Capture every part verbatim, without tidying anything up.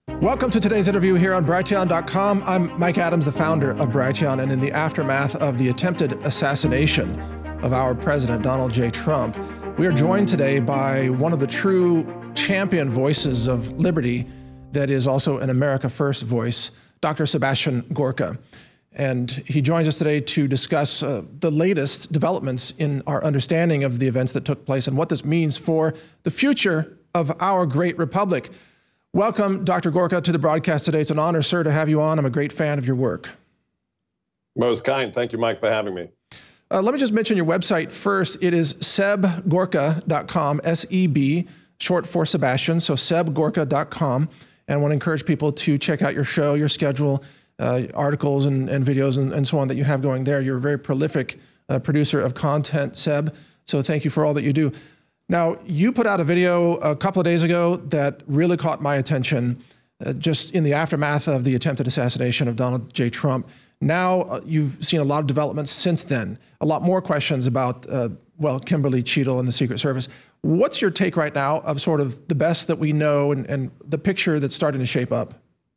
Welcome to today's interview here on Brighteon dot com. I'm Mike Adams, the founder of Brighteon, and in the aftermath of the attempted assassination of our president, Donald J. Trump, we are joined today by one of the true champion voices of liberty that is also an America First voice, Doctor Sebastian Gorka. And he joins us today to discuss uh, the latest developments in our understanding of the events that took place and what this means for the future of our great republic. Welcome, Doctor Gorka, to the broadcast today. It's an honor, sir, to have you on. I'm a great fan of your work. Most kind. Thank you, Mike, for having me. Uh, let me just mention your website first. It is seb gorka dot com, S E B, short for Sebastian, so seb gorka dot com. And I want to encourage people to check out your show, your schedule, uh, articles and, and videos and, and so on that you have going there. You're a very prolific uh, producer of content, Seb, so thank you for all that you do. Now, you put out a video a couple of days ago that really caught my attention uh, just in the aftermath of the attempted assassination of Donald J. Trump. Now, uh, you've seen a lot of developments since then, a lot more questions about, uh, well, Kimberly Cheadle and the Secret Service. What's your take right now of sort of the best that we know and, and the picture that's starting to shape up?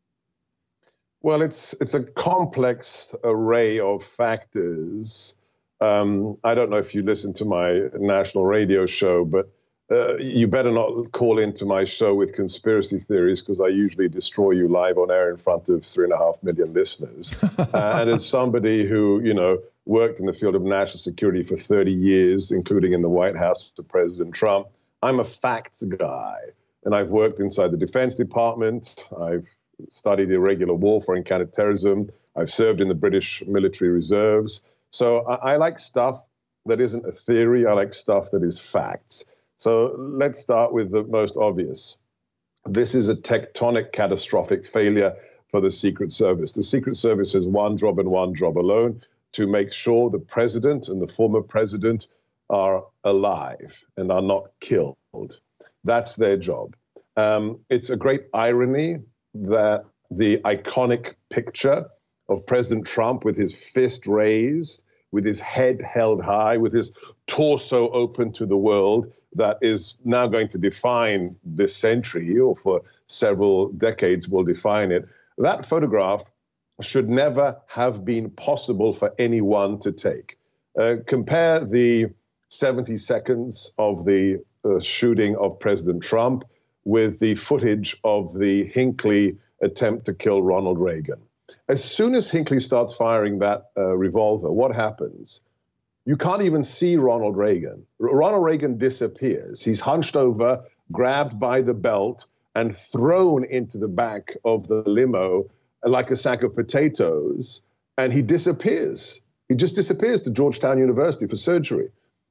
Well, it's, it's a complex array of factors. Um, I don't know if you listen to my national radio show, but uh, you better not call into my show with conspiracy theories, because I usually destroy you live on air in front of three and a half million listeners. uh, and as somebody who, you know, worked in the field of national security for thirty years, including in the White House to President Trump, I'm a facts guy. And I've worked inside the Defense Department. I've studied irregular warfare and counterterrorism. I've served in the British military reserves. So I, I like stuff that isn't a theory. I like stuff that is facts. So let's start with the most obvious. This is a tectonic, catastrophic failure for the Secret Service. The Secret Service has one job and one job alone: to make sure the president and the former president are alive and are not killed. That's their job. Um, it's a great irony that the iconic picture of President Trump with his fist raised, with his head held high, with his torso open to the world, that is now going to define this century, or for several decades will define it. That photograph should never have been possible for anyone to take. Uh, compare the seventy seconds of the uh, shooting of President Trump with the footage of the Hinckley attempt to kill Ronald Reagan. As soon as Hinckley starts firing that uh, revolver, what happens? You can't even see Ronald Reagan. R- Ronald Reagan disappears. He's hunched over, grabbed by the belt, and thrown into the back of the limo like a sack of potatoes, and he disappears. He just disappears to Georgetown University for surgery.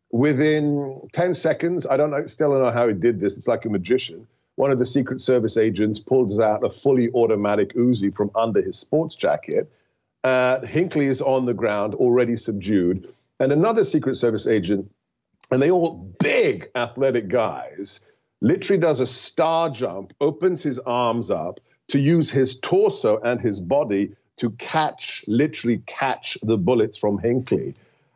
Within ten seconds, I don't know, still don't know how he did this. It's like a magician. One of the Secret Service agents pulls out a fully automatic Uzi from under his sports jacket. Uh, Hinckley is on the ground, already subdued. And another Secret Service agent, and they all big athletic guys, literally does a star jump, opens his arms up to use his torso and his body to catch, literally catch the bullets from Hinckley.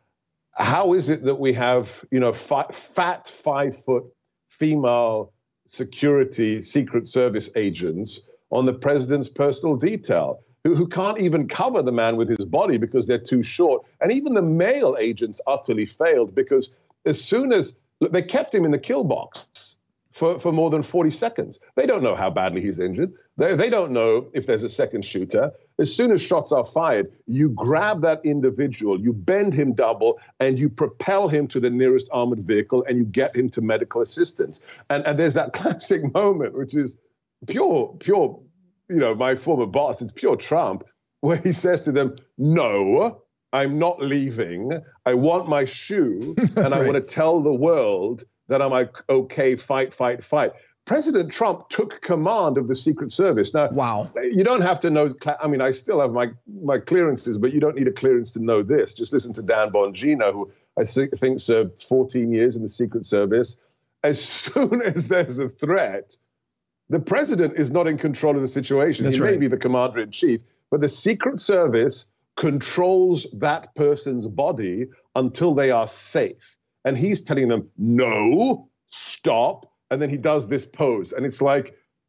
How is it that we have, you know, fi- fat five-foot female security Secret Service agents on the president's personal detail who, who can't even cover the man with his body because they're too short? And even the male agents utterly failed, because as soon as look, they kept him in the kill box for, for more than forty seconds. They don't know how badly he's injured. They, they don't know if there's a second shooter. As soon as shots are fired, you grab that individual, you bend him double, and you propel him to the nearest armored vehicle, and you get him to medical assistance. And, and there's that classic moment, which is pure, pure, you know, my former boss, it's pure Trump, where he says to them, no, I'm not leaving. I want my shoe, and I right. want to tell the world that I'm like, okay, fight, fight, fight. President Trump took command of the Secret Service. Now, wow. You don't have to know, I mean, I still have my, my clearances, but you don't need a clearance to know this. Just listen to Dan Bongino, who I th- think served fourteen years in the Secret Service. As soon as there's a threat, the president is not in control of the situation. That's he right. may be the commander-in-chief, but the Secret Service controls that person's body until they are safe. And he's telling them, no, stop. And then he does this pose. And it's like,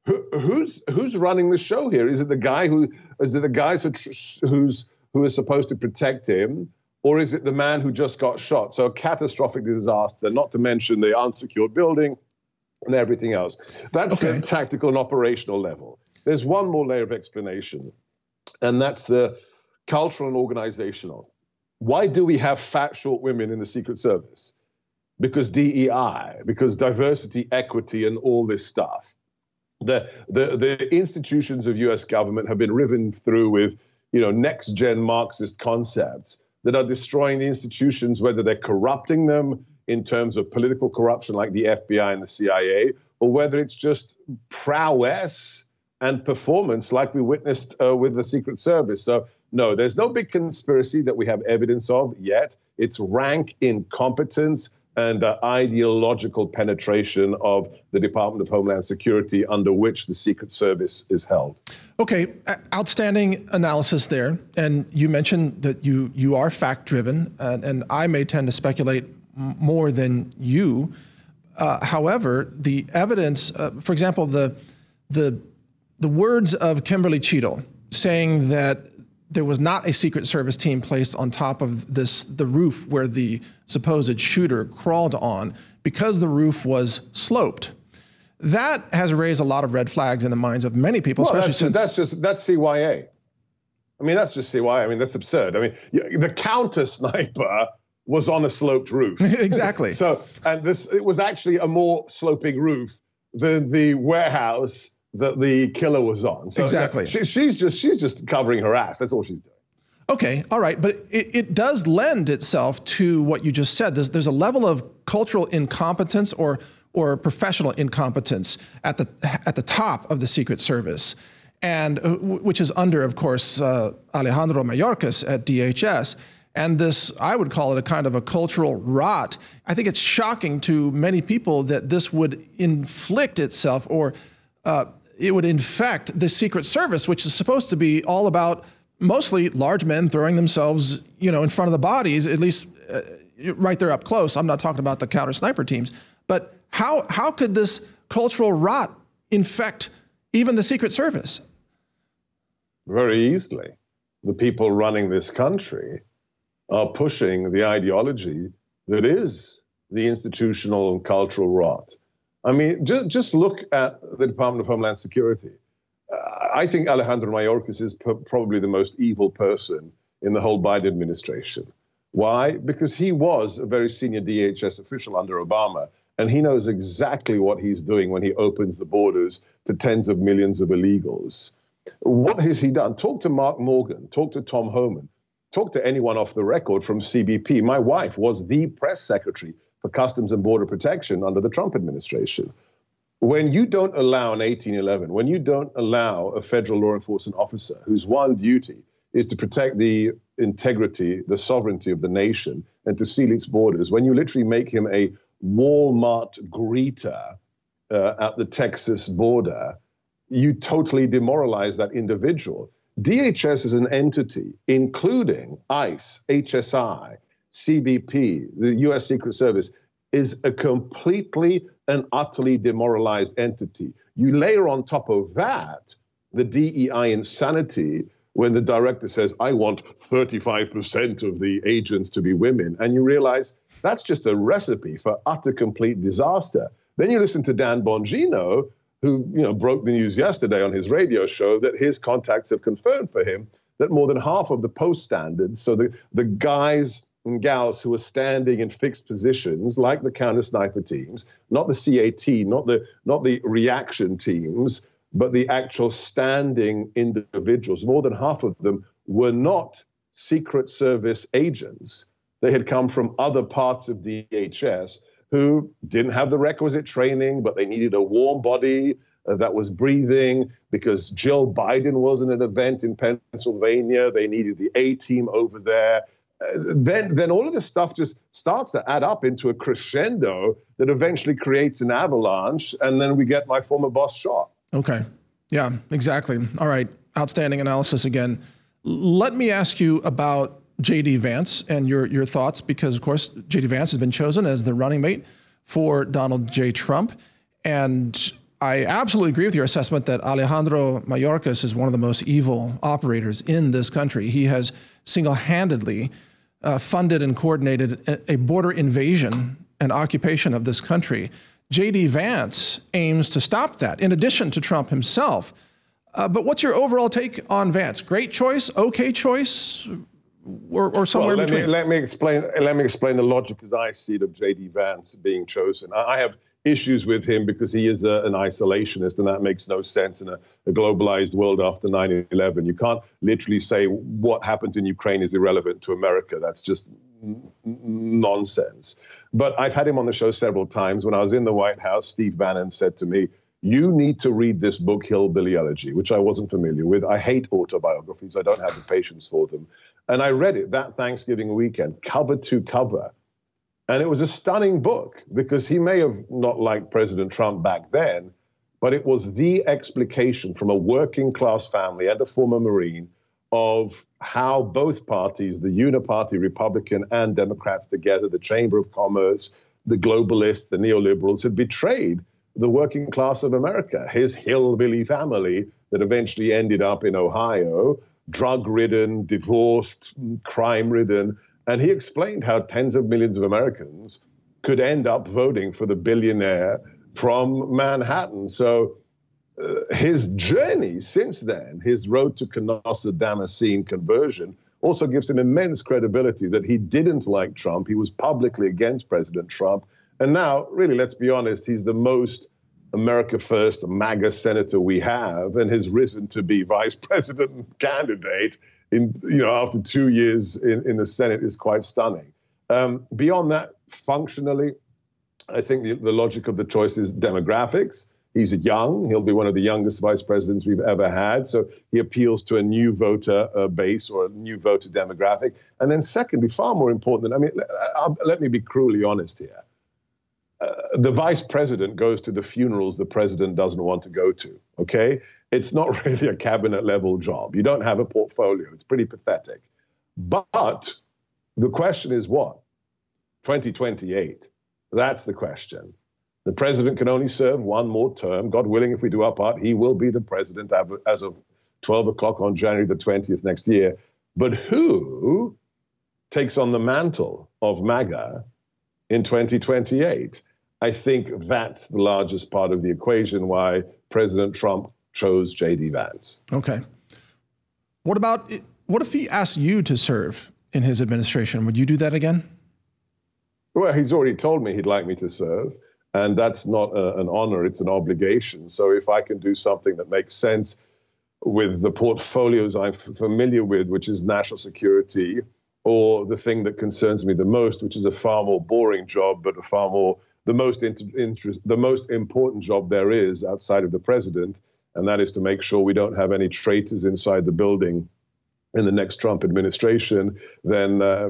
who, who's who's running the show here? Is it the guy who is it the guys who who's who is supposed to protect him, or is it the man who just got shot? So a catastrophic disaster, not to mention the unsecured building and everything else. That's okay. The tactical and operational level. There's one more layer of explanation, and that's the cultural and organizational. Why do we have fat, short women in the Secret Service? Because D E I, because diversity, equity, and all this stuff. The, the, the institutions of U S government have been riven through with, you know, next-gen Marxist concepts that are destroying the institutions, whether they're corrupting them in terms of political corruption like the F B I and the C I A, or whether it's just prowess and performance like we witnessed uh, with the Secret Service. So no, there's no big conspiracy that we have evidence of yet. It's rank incompetence and uh, ideological penetration of the Department of Homeland Security under which the Secret Service is held. Okay, outstanding analysis there. And you mentioned that you, you are fact-driven, and, and I may tend to speculate more than you. Uh, however, the evidence, uh, for example, the, the, the words of Kimberly Cheadle saying that there was not a Secret Service team placed on top of this, the roof where the supposed shooter crawled on because the roof was sloped. That has raised a lot of red flags in the minds of many people, well, especially that's, since... That's just, that's C Y A. I mean, that's just C Y A. I mean, that's absurd. I mean, the counter sniper was on a sloped roof. Exactly. So, and this, it was actually a more sloping roof than the warehouse that the killer was on. So exactly. She, she's just she's just covering her ass. That's all she's doing. Okay, all right, but it, it does lend itself to what you just said. There's there's a level of cultural incompetence or or professional incompetence at the at the top of the Secret Service, and uh, which is under, of course, uh, Alejandro Mayorkas at D H S. And this, I would call it a kind of a cultural rot. I think it's shocking to many people that this would inflict itself or uh, it would infect the Secret Service, which is supposed to be all about mostly large men throwing themselves, you know, in front of the bodies, at least uh, right there up close. I'm not talking about the counter sniper teams, but how how could this cultural rot infect even the Secret Service? Very easily. The people running this country are pushing the ideology that is the institutional and cultural rot. I mean, just, just look at the Department of Homeland Security. Uh, I think Alejandro Mayorkas is probably the most evil person in the whole Biden administration. Why? Because he was a very senior D H S official under Obama, and he knows exactly what he's doing when he opens the borders to tens of millions of illegals. What has he done? Talk to Mark Morgan, talk to Tom Homan, talk to anyone off the record from C B P. My wife was the press secretary for Customs and Border Protection under the Trump administration. When you don't allow an eighteen eleven, when you don't allow a federal law enforcement officer whose one duty is to protect the integrity, the sovereignty of the nation and to seal its borders, when you literally make him a Walmart greeter uh, at the Texas border, you totally demoralize that individual. D H S is an entity, including ICE, H S I, C B P, the U S Secret Service, is a completely and utterly demoralized entity. You layer on top of that the D E I insanity when the director says, I want thirty-five percent of the agents to be women, and you realize that's just a recipe for utter complete disaster. Then you listen to Dan Bongino, who you know broke the news yesterday on his radio show that his contacts have confirmed for him that more than half of the post standards, so the, the guys and gals who are standing in fixed positions, like the counter sniper teams, not the C A T, not the not the reaction teams, but the actual standing individuals, more than half of them were not Secret Service agents. They had come from other parts of D H S who didn't have the requisite training, but they needed a warm body uh, that was breathing because Jill Biden was in an event in Pennsylvania. They needed the A-team over there. Uh, then, then all of this stuff just starts to add up into a crescendo that eventually creates an avalanche, and then we get my former boss shot. Okay. Yeah, exactly. All right. Outstanding analysis again. Let me ask you about J D Vance and your, your thoughts, because, of course, J D Vance has been chosen as the running mate for Donald J. Trump. And I absolutely agree with your assessment that Alejandro Mayorkas is one of the most evil operators in this country. He has single-handedly uh, funded and coordinated a, a border invasion and occupation of this country. J D Vance aims to stop that, in addition to Trump himself. Uh, but what's your overall take on Vance? Great choice, okay choice, or, or somewhere well, in let between? Me, let me explain. Let me explain the logic as I see it of J D Vance being chosen. I have issues with him because he is a, an isolationist, and that makes no sense in a, a globalized world after nine eleven. You can't literally say what happens in Ukraine is irrelevant to America. That's just n- nonsense. But I've had him on the show several times. When I was in the White House, Steve Bannon said to me, you need to read this book, Hillbilly Elegy, which I wasn't familiar with. I hate autobiographies. I don't have the patience for them. And I read it that Thanksgiving weekend, cover to cover. And it was a stunning book because he may have not liked President Trump back then, but it was the explication from a working class family and a former Marine of how both parties, the uniparty Republican and Democrats together, the Chamber of Commerce, the globalists, the neoliberals, had betrayed the working class of America. His hillbilly family that eventually ended up in Ohio, drug-ridden, divorced, crime-ridden. And he explained how tens of millions of Americans could end up voting for the billionaire from Manhattan. So uh, his journey since then, his road to Canossa Damascene conversion, also gives him immense credibility that he didn't like Trump. He was publicly against President Trump. And now, really, let's be honest, he's the most America First MAGA senator we have, and has risen to be vice president candidate in, you know, after two years in, in the Senate is quite stunning. Um, beyond that, functionally, I think the, the logic of the choice is demographics. He's young. He'll be one of the youngest vice presidents we've ever had. So he appeals to a new voter uh, base or a new voter demographic. And then secondly, far more important, I mean, I'll, let me be cruelly honest here. Uh, the vice president goes to the funerals the president doesn't want to go to, okay? It's not really a cabinet level job. You don't have a portfolio. It's pretty pathetic. But the question is what? twenty twenty-eight. That's the question. The president can only serve one more term. God willing, if we do our part, he will be the president as of twelve o'clock on January the twentieth next year. But who takes on the mantle of MAGA in twenty twenty-eight? I think that's the largest part of the equation why President Trump chose J D Vance. Okay. What about, what if he asked you to serve in his administration? Would you do that again? Well, he's already told me he'd like me to serve, and that's not a, an honor, it's an obligation. So if I can do something that makes sense with the portfolios I'm familiar with, which is national security, or the thing that concerns me the most, which is a far more boring job, but a far more, the most inter interest, the most important job there is outside of the president, and that is to make sure we don't have any traitors inside the building in the next Trump administration, then uh,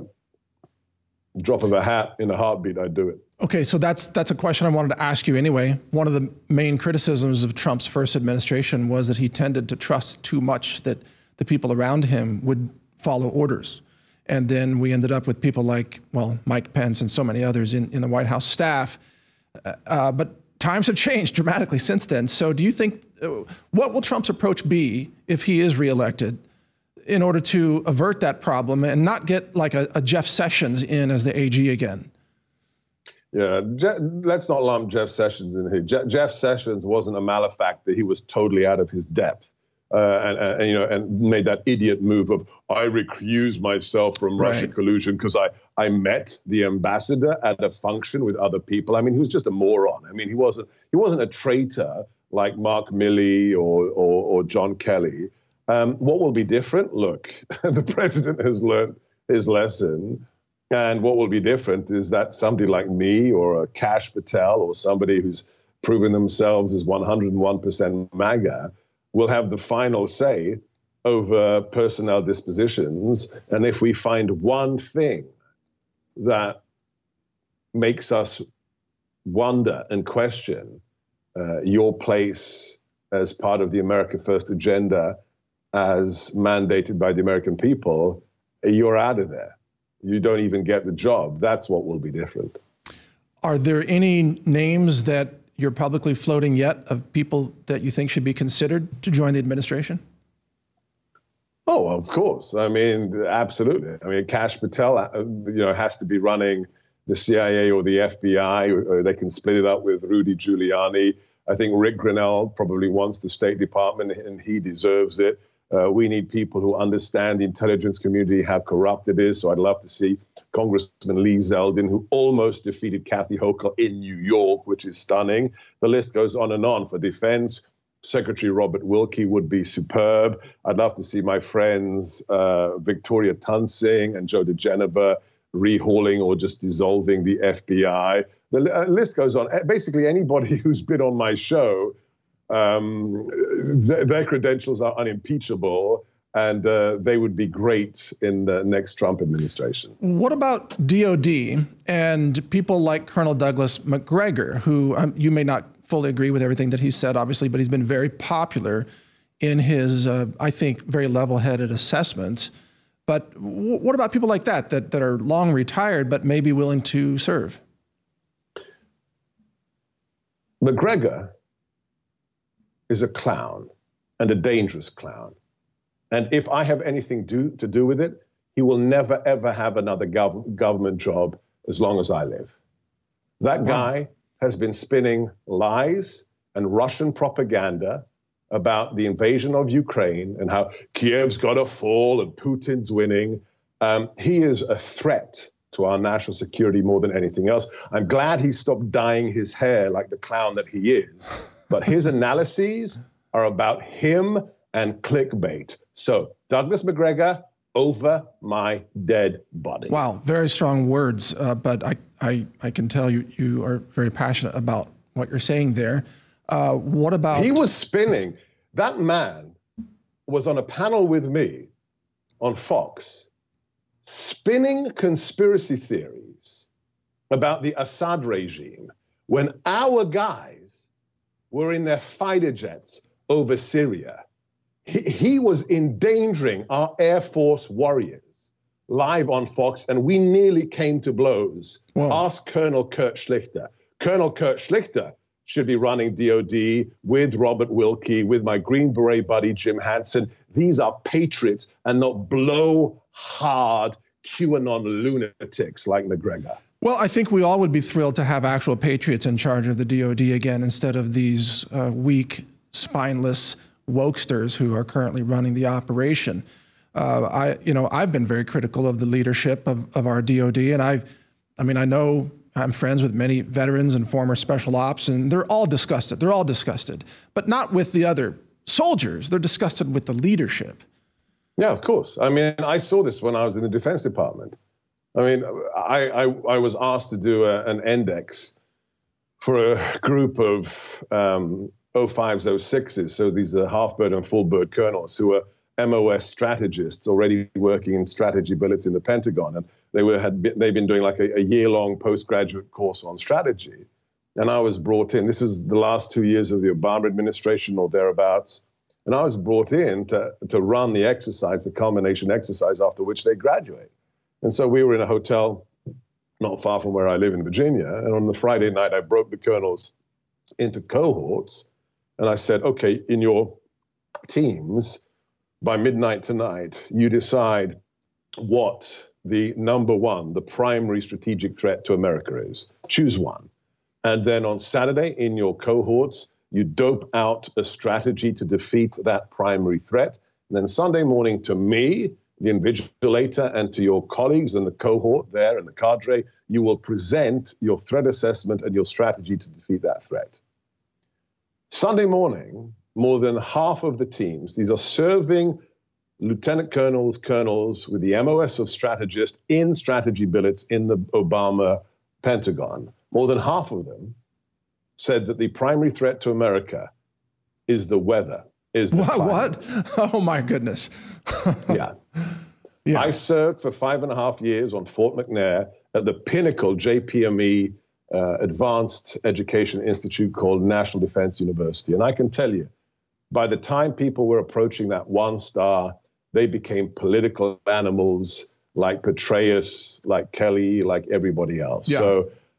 drop of a hat in a heartbeat, I'd do it. Okay, so that's that's a question I wanted to ask you anyway. One of the main criticisms of Trump's first administration was that he tended to trust too much that the people around him would follow orders. And then we ended up with people like, well, Mike Pence and so many others in, in the White House staff. Uh, but times have changed dramatically since then. So do you think, uh, what will Trump's approach be if he is reelected in order to avert that problem and not get like a, a Jeff Sessions in as the A G again? Yeah, Je let's not lump Jeff Sessions in here. Je Jeff Sessions wasn't a malefactor. He was totally out of his depth. Uh, and, and, you know, and made that idiot move of, I recuse myself from right. Russian collusion because I, I met the ambassador at a function with other people. I mean, he was just a moron. I mean, he wasn't, he wasn't a traitor like Mark Milley or, or, or John Kelly. Um, what will be different? Look, the president has learned his lesson. And what will be different is that somebody like me or a Kash Patel or somebody who's proven themselves as one hundred one percent MAGA will have the final say over personnel dispositions. And if we find one thing that makes us wonder and question uh, your place as part of the America First agenda as mandated by the American people, you're out of there. You don't even get the job. That's what will be different. Are there any names that you're publicly floating yet of people that you think should be considered to join the administration? Oh, of course. I mean, absolutely. I mean, Kash Patel, uh, you know, has to be running the C I A or the F B I. Or they can split it up with Rudy Giuliani. I think Rick Grenell probably wants the State Department, and he deserves it. Uh, we need people who understand the intelligence community, how corrupt it is. So I'd love to see Congressman Lee Zeldin, who almost defeated Kathy Hochul in New York, which is stunning. The list goes on and on. For defense, Secretary Robert Wilkie would be superb. I'd love to see my friends uh, Victoria Tunsing and Joe DeGeneva rehauling or just dissolving the F B I. The uh, list goes on. Basically, anybody who's been on my show, um, th their credentials are unimpeachable, and uh, they would be great in the next Trump administration. What about D O D and people like Colonel Douglas Macgregor, who um, you may not fully agree with everything that he said, obviously, but he's been very popular in his, uh, I think, very level-headed assessments. But w what about people like that, that, that are long retired but may be willing to serve? Macgregor is a clown, and a dangerous clown. And if I have anything do, to do with it, he will never, ever have another gov government job as long as I live. That guy wow. has been spinning lies and Russian propaganda about the invasion of Ukraine and how Kiev's got to fall and Putin's winning. Um, he is a threat to our national security more than anything else. I'm glad he stopped dyeing his hair like the clown that he is. But his analyses are about him and clickbait. So Douglas Macgregor over my dead body. Wow, very strong words. Uh, but I, I, I can tell you, you are very passionate about what you're saying there. Uh, what about... He was spinning. That man was on a panel with me on Fox, spinning conspiracy theories about the Assad regime when our guys were in their fighter jets over Syria. He, he was endangering our Air Force warriors live on Fox, and we nearly came to blows. Whoa. Ask Colonel Kurt Schlichter. Colonel Kurt Schlichter should be running D O D with Robert Wilkie, with my Green Beret buddy, Jim Hansen. These are patriots and not blow-hard QAnon lunatics like Macgregor. Well, I think we all would be thrilled to have actual patriots in charge of the D O D again instead of these uh, weak, spineless wokesters who are currently running the operation. Uh, I, you know, I've been very critical of the leadership of, of our D O D, and I, I mean, I know I'm friends with many veterans and former special ops, and they're all disgusted. They're all disgusted, but not with the other soldiers. They're disgusted with the leadership. Yeah, of course. I mean, I saw this when I was in the Defense Department. I mean, I, I, I was asked to do a, an index for a group of um, oh fives, oh sixes. So these are half-bird and full-bird colonels who are M O S strategists already working in strategy billets in the Pentagon. And they were had been, they've been doing like a, a year-long postgraduate course on strategy. And I was brought in. This is the last two years of the Obama administration or thereabouts. And I was brought in to, to run the exercise, the culmination exercise after which they graduate. And so we were in a hotel not far from where I live in Virginia. And on the Friday night, I broke the colonels into cohorts. And I said, okay, in your teams, by midnight tonight, you decide what the number one, the primary strategic threat to America is. Choose one. And then on Saturday, in your cohorts, you dope out a strategy to defeat that primary threat. And then Sunday morning, to me, the invigilator, and to your colleagues in the cohort there and the cadre, you will present your threat assessment and your strategy to defeat that threat. Sunday morning, more than half of the teams, these are serving lieutenant colonels, colonels with the M O S of strategists in strategy billets in the Obama Pentagon. More than half of them said that the primary threat to America is the weather. Is the what? What? Oh my goodness. yeah. yeah. I served for five and a half years on Fort McNair at the pinnacle J P M E uh, Advanced Education Institute called National Defense University. And I can tell you, by the time people were approaching that one star, they became political animals like Petraeus, like Kelly, like everybody else. Yeah. So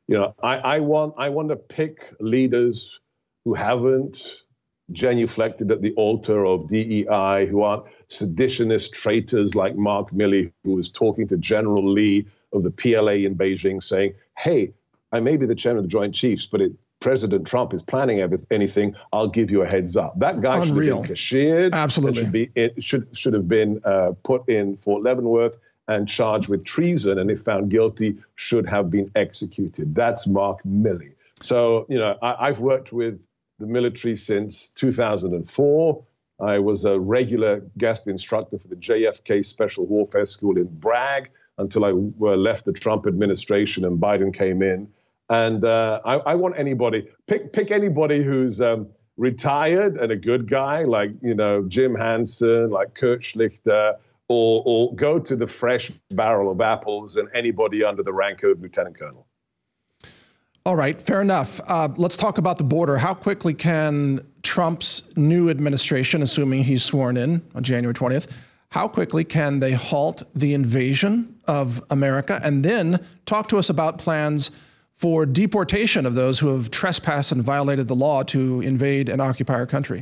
You know, I, I want I want to pick leaders who haven't genuflected at the altar of D E I, who aren't seditionist traitors like Mark Milley, who was talking to General Lee of the P L A in Beijing saying, hey, I may be the chairman of the Joint Chiefs, but it, President Trump is planning every, anything, I'll give you a heads up. That guy Unreal. should have been cashiered. Absolutely. Should, be, it should, should have been uh, put in Fort Leavenworth and charged with treason, and if found guilty, should have been executed. That's Mark Milley. So, you know, I, I've worked with the military since two thousand four. I was a regular guest instructor for the J F K Special Warfare School in Bragg until I uh, left the Trump administration and Biden came in. And uh, I, I want anybody, pick pick anybody who's um, retired and a good guy, like, you know, Jim Hansen, like Kurt Schlichter, or, or go to the fresh barrel of apples and anybody under the rank of lieutenant colonel. All right, fair enough. Uh, let's talk about the border. How quickly can Trump's new administration, assuming he's sworn in on January twentieth, how quickly can they halt the invasion of America? And then talk to us about plans for deportation of those who have trespassed and violated the law to invade and occupy our country.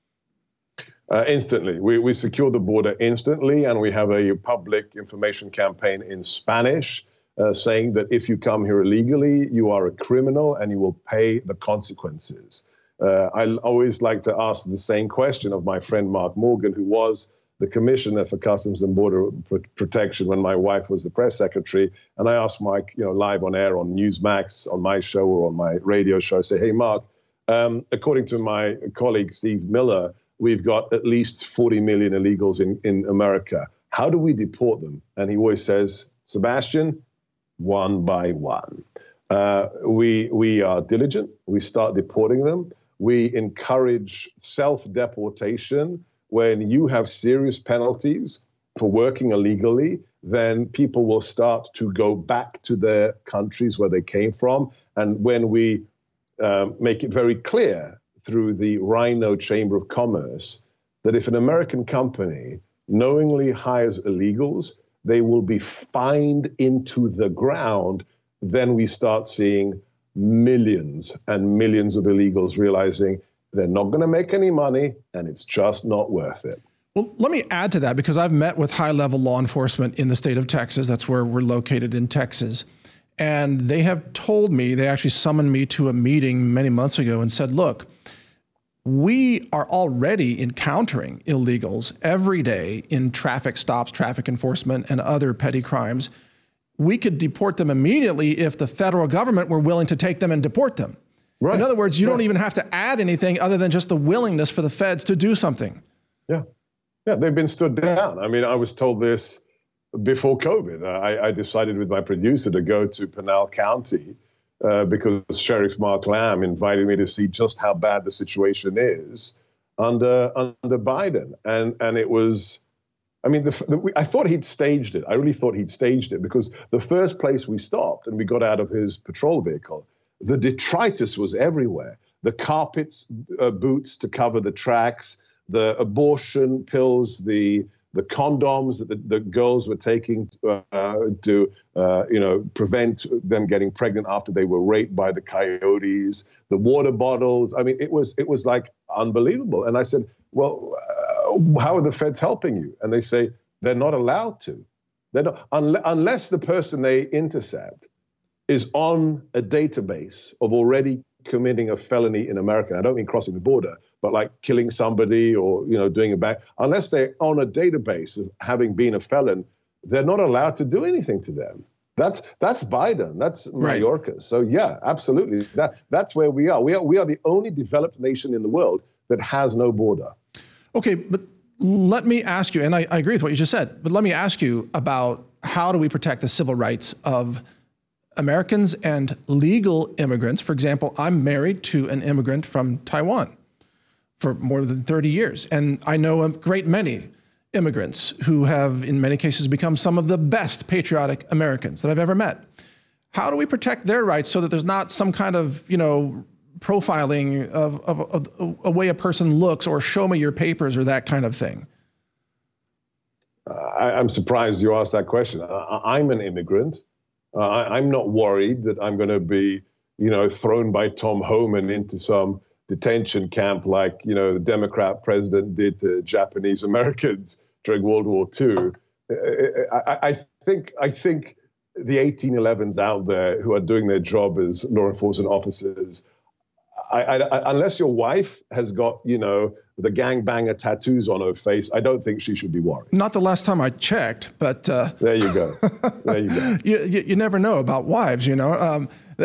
Uh, instantly. We, we secure the border instantly, and we have a public information campaign in Spanish Uh, saying that if you come here illegally, you are a criminal and you will pay the consequences. Uh, I always like to ask the same question of my friend Mark Morgan, who was the Commissioner for Customs and Border P- Protection when my wife was the press secretary. And I asked Mike, you know, live on air on Newsmax, on my show or on my radio show, I say, hey, Mark, um, according to my colleague Steve Miller, we've got at least forty million illegals in, in America. How do we deport them? And he always says, Sebastian, one by one. Uh, we, we are diligent. We start deporting them. We encourage self-deportation. When you have serious penalties for working illegally, then people will start to go back to their countries where they came from. And when we um, make it very clear through the Rhino Chamber of Commerce that if an American company knowingly hires illegals, they will be fined into the ground, then we start seeing millions and millions of illegals realizing they're not going to make any money and it's just not worth it. Well, let me add to that, because I've met with high-level law enforcement in the state of Texas. That's where we're located in Texas. And they have told me, they actually summoned me to a meeting many months ago and said, look, we are already encountering illegals every day in traffic stops, traffic enforcement, and other petty crimes. We could deport them immediately if the federal government were willing to take them and deport them. Right. In other words, you right. don't even have to add anything other than just the willingness for the feds to do something. Yeah. Yeah, they've been stood down. I mean, I was told this before COVID. I, I decided with my producer to go to Pinal County Uh, because Sheriff Mark Lamb invited me to see just how bad the situation is under under Biden, and and it was, I mean, the, the, I thought he'd staged it. I really thought he'd staged it, because the first place we stopped and we got out of his patrol vehicle, the detritus was everywhere. The carpets, uh, boots to cover the tracks, the abortion pills, the the condoms that the, the girls were taking uh, to, uh, you know, prevent them getting pregnant after they were raped by the coyotes, the water bottles. I mean, it was it was like unbelievable. And I said, well, uh, how are the feds helping you? And they say they're not allowed to. They're not, un- unless the person they intercept is on a database of already committing a felony in America. I don't mean crossing the border, but like killing somebody or, you know, doing a bad, unless they're on a database of having been a felon, they're not allowed to do anything to them. That's that's Biden. That's Mayorkas. Right. So yeah, absolutely. That that's where we are. We are we are the only developed nation in the world that has no border. Okay, but let me ask you, and I, I agree with what you just said, but let me ask you about how do we protect the civil rights of Americans and legal immigrants. For example, I'm married to an immigrant from Taiwan for more than thirty years. And I know a great many immigrants who have, in many cases, become some of the best patriotic Americans that I've ever met. How do we protect their rights so that there's not some kind of, you know, profiling of, of, of a way a person looks, or show me your papers, or that kind of thing? Uh, I, I'm surprised you asked that question. I, I'm an immigrant. Uh, I, I'm not worried that I'm going to be, you know, thrown by Tom Homan into some detention camp like, you know, the Democrat president did to Japanese Americans during World War Two. I, I think I think the eighteen elevens out there who are doing their job as law enforcement officers, I, I, unless your wife has got, you know, the gangbanger tattoos on her face, I don't think she should be worried. Not the last time I checked, but uh, there you go. There you go. you, you you never know about wives, you know. Um,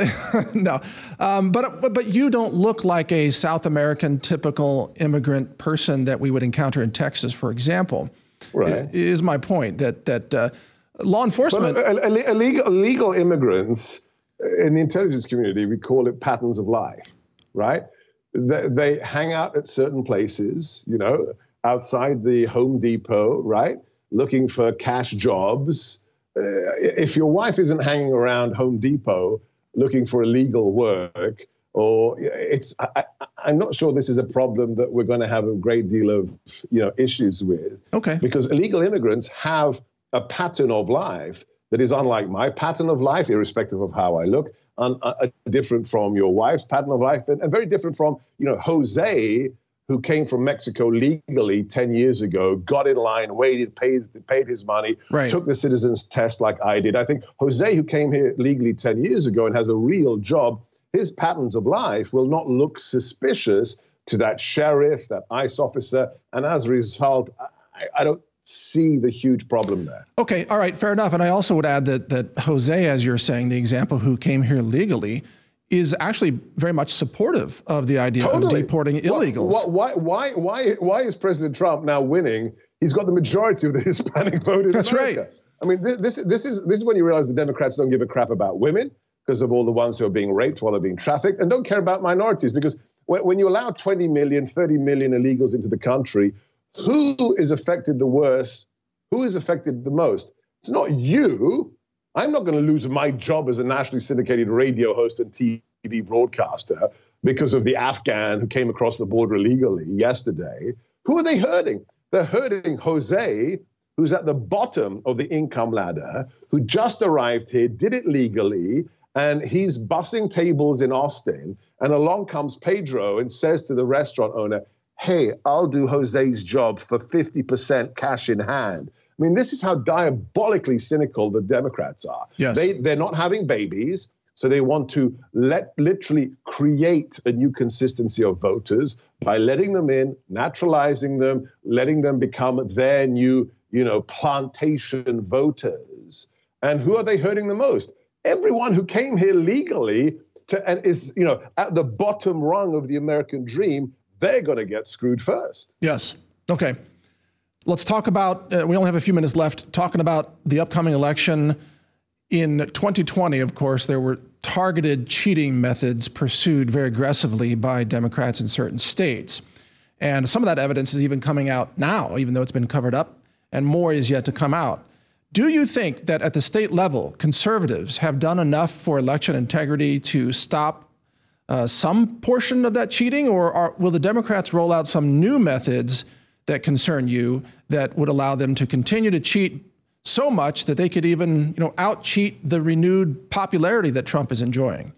no, um, but, but but you don't look like a South American typical immigrant person that we would encounter in Texas, for example. Right. Is my point that that uh, law enforcement, but illegal, illegal immigrants in the intelligence community, we call it patterns of life, right? They, they hang out at certain places, you know, outside the Home Depot, right, looking for cash jobs. Uh, if your wife isn't hanging around Home Depot looking for illegal work, or it's, I, I'm not sure this is a problem that we're going to have a great deal of, you know, issues with. Okay. Because illegal immigrants have a pattern of life that is unlike my pattern of life, irrespective of how I look, un, uh, different from your wife's pattern of life, and, and very different from, you know, Jose, who came from Mexico legally ten years ago, got in line, waited, paid, paid his money, right. took the citizen's test like I did. I think Jose, who came here legally ten years ago and has a real job, his patterns of life will not look suspicious to that sheriff, that ICE officer, and as a result, I, I don't see the huge problem there. Okay, all right, fair enough. And I also would add that that Jose, as you're saying, the example who came here legally, is actually very much supportive of the idea totally. of deporting illegals. Why, why, why, why is President Trump now winning? He's got the majority of the Hispanic vote in That's America. right. I mean, this, this, this is this is when you realize the Democrats don't give a crap about women because of all the ones who are being raped while they're being trafficked, and don't care about minorities because when, when you allow twenty million, thirty million illegals into the country, who is affected the worst? Who is affected the most? It's not you. I'm not going to lose my job as a nationally syndicated radio host and T V broadcaster because of the Afghan who came across the border illegally yesterday. Who are they hurting? They're hurting Jose, who's at the bottom of the income ladder, who just arrived here, did it legally, and he's bussing tables in Austin. And along comes Pedro and says to the restaurant owner, hey, I'll do Jose's job for fifty percent cash in hand. I mean, this is how diabolically cynical the Democrats are. Yes. They, they're not having babies, so they want to let literally create a new consistency of voters by letting them in, naturalizing them, letting them become their new, you know, plantation voters. And who are they hurting the most? Everyone who came here legally to, and is, you know, at the bottom rung of the American dream, they're going to get screwed first. Yes. Okay. Let's talk about, uh, we only have a few minutes left, talking about the upcoming election. In twenty twenty, of course, there were targeted cheating methods pursued very aggressively by Democrats in certain states. And some of that evidence is even coming out now, even though it's been covered up, and more is yet to come out. Do you think that at the state level, conservatives have done enough for election integrity to stop uh, some portion of that cheating, or are, will the Democrats roll out some new methods that concern you that would allow them to continue to cheat so much that they could even, you know, out-cheat the renewed popularity that Trump is enjoying?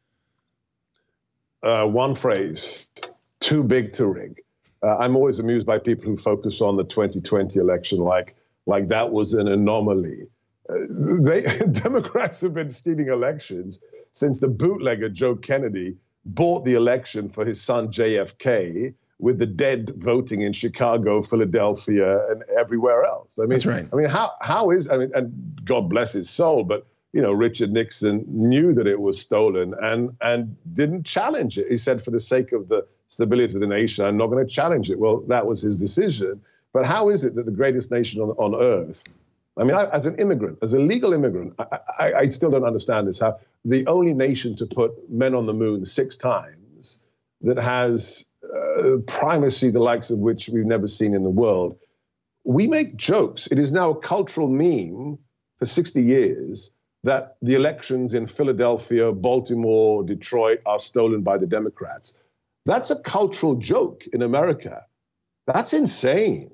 Uh, one phrase, too big to rig. Uh, I'm always amused by people who focus on the twenty twenty election like, like that was an anomaly. Uh, they, Democrats have been stealing elections since the bootlegger Joe Kennedy bought the election for his son J F K, with the dead voting in Chicago, Philadelphia, and everywhere else. I mean, That's right. I mean, how how is, I mean, and God bless his soul, but, you know, Richard Nixon knew that it was stolen and and didn't challenge it. He said, for the sake of the stability of the nation, I'm not going to challenge it. Well, that was his decision. But how is it that the greatest nation on, on earth, I mean, I, as an immigrant, as a legal immigrant, I, I, I still don't understand this, how the only nation to put men on the moon six times that has Uh, primacy, the likes of which we've never seen in the world. We make jokes. It is now a cultural meme for sixty years that the elections in Philadelphia, Baltimore, Detroit are stolen by the Democrats. That's a cultural joke in America. That's insane.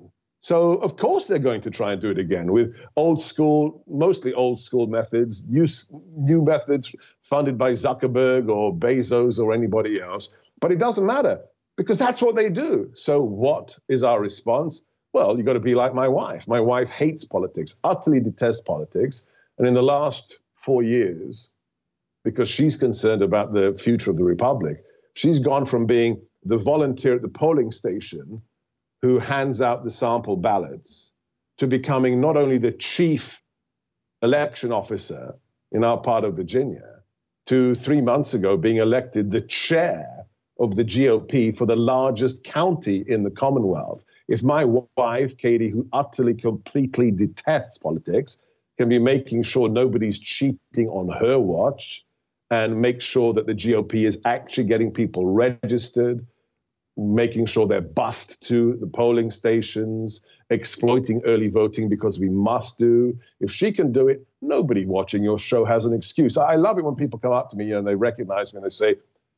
So of course they're going to try and do it again with old school, mostly old school methods, new, new methods funded by Zuckerberg or Bezos or anybody else. But it doesn't matter because that's what they do. So what is our response? Well, you've got to be like my wife. My wife hates politics, utterly detests politics. And in the last four years, because she's concerned about the future of the republic, she's gone from being the volunteer at the polling station who hands out the sample ballots to becoming not only the chief election officer in our part of Virginia, to three months ago being elected the chair of the G O P for the largest county in the Commonwealth. If my wife, Katie, who utterly, completely detests politics, can be making sure nobody's cheating on her watch and make sure that the G O P is actually getting people registered, making sure they're bussed to the polling stations, exploiting early voting because we must do. If she can do it, nobody watching your show has an excuse. I love it when people come up to me, you know, and they recognize me and they say,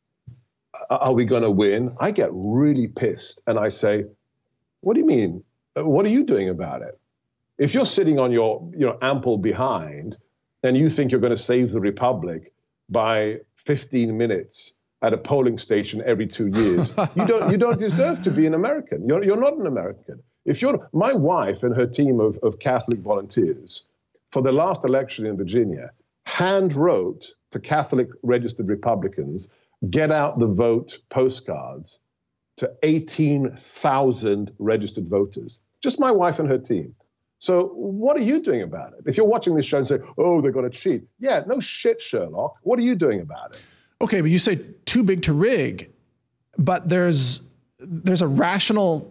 are we going to win? I get really pissed and I say, what do you mean? What are you doing about it? If you're sitting on your, your ample behind and you think you're going to save the republic by fifteen minutes at a polling station every two years, you don't you don't deserve to be an American. You're you're not an American. If you're my wife and her team of, of Catholic volunteers for the last election in Virginia hand wrote to Catholic registered Republicans, get out the vote postcards to eighteen thousand registered voters. Just my wife and her team. So what are you doing about it? If you're watching this show and say, oh, they're going to cheat. Yeah, no shit, Sherlock. What are you doing about it? Okay, but you say too big to rig, but there's there's a rational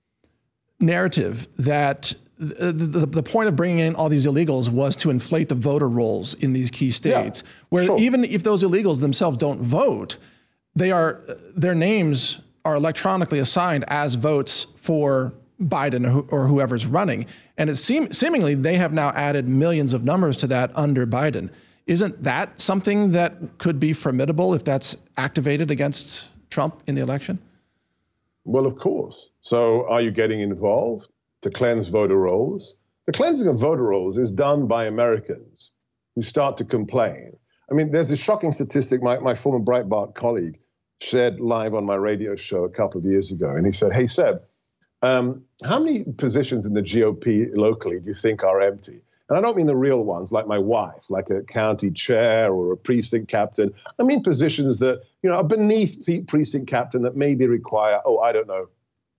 narrative that the, the, the point of bringing in all these illegals was to inflate the voter rolls in these key states, yeah, where sure. even if those illegals themselves don't vote, they are their names are electronically assigned as votes for Biden or, or whoever's running. And it seem, seemingly they have now added millions of numbers to that under Biden. Isn't that something that could be formidable if that's activated against Trump in the election? Well, of course. So are you getting involved to cleanse voter rolls? The cleansing of voter rolls is done by Americans who start to complain. I mean, there's a shocking statistic my, my former Breitbart colleague shared live on my radio show a couple of years ago. And he said, hey, Seb, um, how many positions in the G O P locally do you think are empty? And I don't mean the real ones, like my wife, like a county chair or a precinct captain. I mean positions that, you know, are beneath precinct captain that maybe require, oh, I don't know,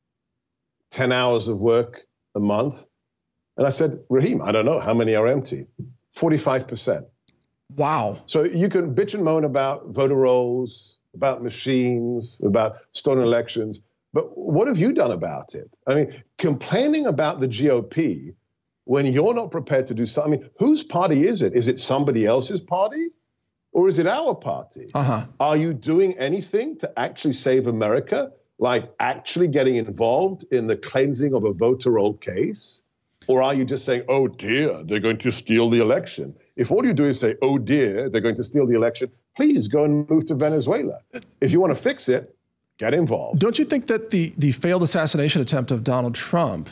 ten hours of work a month. And I said, Raheem, I don't know, how many are empty? forty-five percent. Wow. So you can bitch and moan about voter rolls, about machines, about stolen elections, but what have you done about it? I mean, complaining about the G O P when you're not prepared to do something. I mean, whose party is it? Is it somebody else's party? Or is it our party? Uh-huh. Are you doing anything to actually save America? Like actually getting involved in the cleansing of a voter roll case? Or are you just saying, oh dear, they're going to steal the election? If all you do is say, oh dear, they're going to steal the election, please go and move to Venezuela. If you want to fix it, get involved. Don't you think that the, the failed assassination attempt of Donald Trump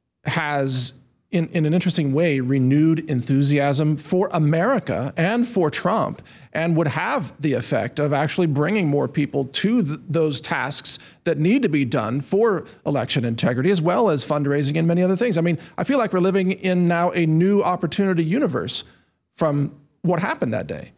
has, in, in an interesting way, renewed enthusiasm for America and for Trump, and would have the effect of actually bringing more people to th those tasks that need to be done for election integrity, as well as fundraising and many other things? I mean, I feel like we're living in now a new opportunity universe from what happened that day.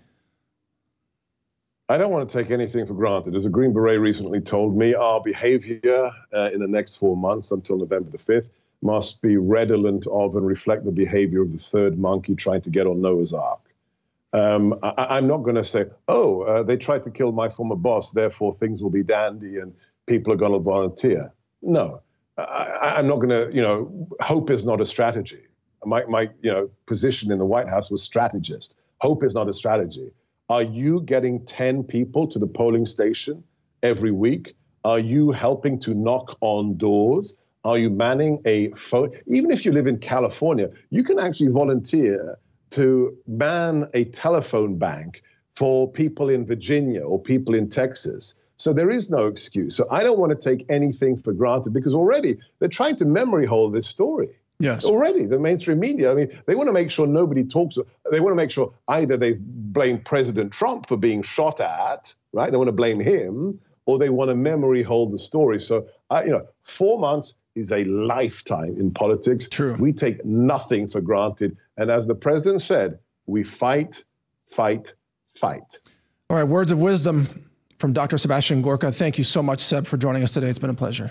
I don't want to take anything for granted. As a Green Beret recently told me, our behavior uh, in the next four months until November the fifth must be redolent of and reflect the behavior of the third monkey trying to get on Noah's Ark. Um, I, I'm not going to say, oh, uh, they tried to kill my former boss, therefore things will be dandy and people are going to volunteer. No, I, I'm not going to, you know, hope is not a strategy. My, my, you know, position in the White House was strategist. Hope is not a strategy. Are you getting ten people to the polling station every week? Are you helping to knock on doors? Are you manning a phone? Even if you live in California, you can actually volunteer to man a telephone bank for people in Virginia or people in Texas So there is no excuse. So I don't want to take anything for granted, because already they're trying to memory hold this story. Yes. Already, the mainstream media, I mean, they want to make sure nobody talks. They want to make sure either they blame President Trump for being shot at, right? They want to blame him, or they want to memory hold the story. So, uh, you know, four months is a lifetime in politics. True. We take nothing for granted. And as the president said, we fight, fight, fight. All right, words of wisdom from Doctor Sebastian Gorka. Thank you so much, Seb, for joining us today. It's been a pleasure.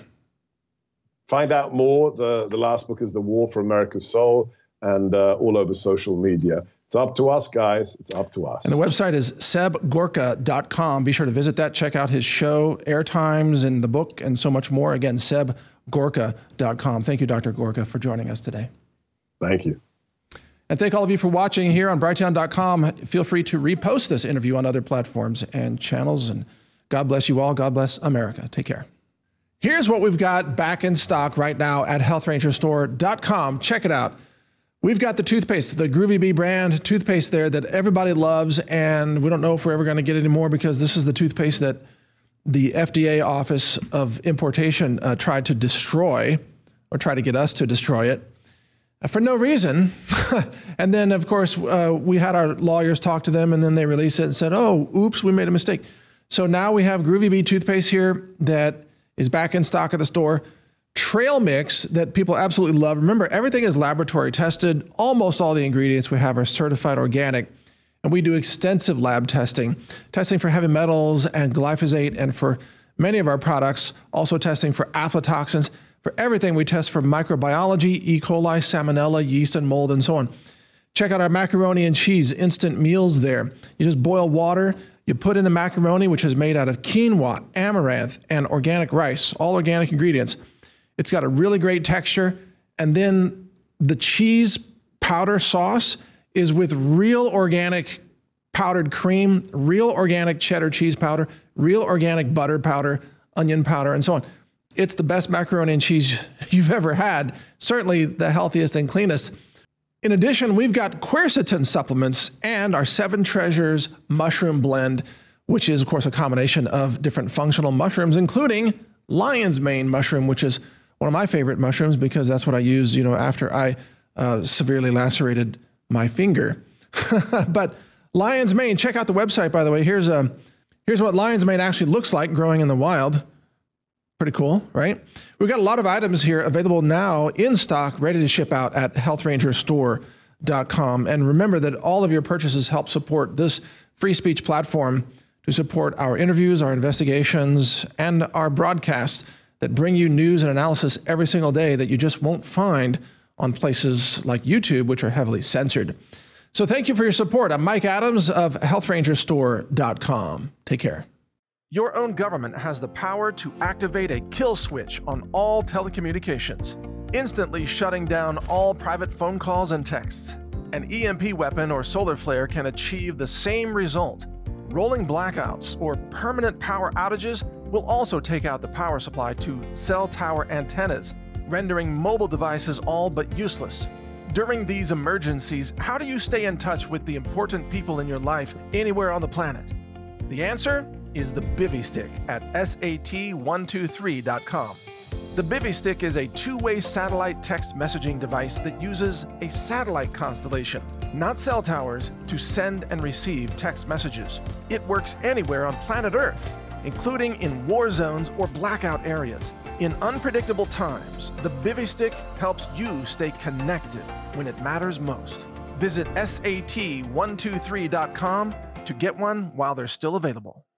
Find out more. The, the last book is The War for America's Soul, and uh, all over social media. It's up to us, guys. It's up to us. And the website is seb gorka dot com. Be sure to visit that. Check out his show, airtimes, and the book, and so much more. Again, seb gorka dot com. Thank you, Doctor Gorka, for joining us today. Thank you. And thank all of you for watching here on brighteon dot com. Feel free to repost this interview on other platforms and channels. And God bless you all. God bless America. Take care. Here's what we've got back in stock right now at health ranger store dot com. Check it out. We've got the toothpaste, the Groovy Bee brand toothpaste there that everybody loves, and we don't know if we're ever going to get any more, because this is the toothpaste that the F D A Office of Importation uh, tried to destroy, or tried to get us to destroy it, uh, for no reason. And then, of course, uh, we had our lawyers talk to them, and then they released it and said, oh, oops, we made a mistake. So now we have Groovy Bee toothpaste here that is back in stock at the store. Trail Mix that people absolutely love. Remember, everything is laboratory tested. Almost all the ingredients we have are certified organic. And we do extensive lab testing, testing for heavy metals and glyphosate, and for many of our products, also testing for aflatoxins. For everything, we test for microbiology, E. coli, salmonella, yeast, and mold, and so on. Check out our macaroni and cheese instant meals there. You just boil water. You put in the macaroni, which is made out of quinoa, amaranth, and organic rice, all organic ingredients. It's got a really great texture. And then the cheese powder sauce is with real organic powdered cream, real organic cheddar cheese powder, real organic butter powder, onion powder, and so on. It's the best macaroni and cheese you've ever had, certainly the healthiest and cleanest. In addition, we've got quercetin supplements and our Seven Treasures mushroom blend, which is, of course, a combination of different functional mushrooms, including lion's mane mushroom, which is one of my favorite mushrooms because that's what I use, you know, after I uh, severely lacerated my finger. But lion's mane, check out the website, by the way. Here's a, here's what lion's mane actually looks like growing in the wild. Pretty cool, right? We've got a lot of items here available now in stock, ready to ship out at health ranger store dot com. And remember that all of your purchases help support this free speech platform, to support our interviews, our investigations, and our broadcasts that bring you news and analysis every single day that you just won't find on places like YouTube, which are heavily censored. So thank you for your support. I'm Mike Adams of health ranger store dot com. Take care. Your own government has the power to activate a kill switch on all telecommunications, instantly shutting down all private phone calls and texts. An E M P weapon or solar flare can achieve the same result. Rolling blackouts or permanent power outages will also take out the power supply to cell tower antennas, rendering mobile devices all but useless. During these emergencies, how do you stay in touch with the important people in your life anywhere on the planet? The answer is the Bivy Stick at S A T one two three dot com. The Bivy Stick is a two-way satellite text messaging device that uses a satellite constellation, not cell towers, to send and receive text messages. It works anywhere on planet Earth, including in war zones or blackout areas. In unpredictable times, the Bivy Stick helps you stay connected when it matters most. Visit S A T one two three dot com to get one while they're still available.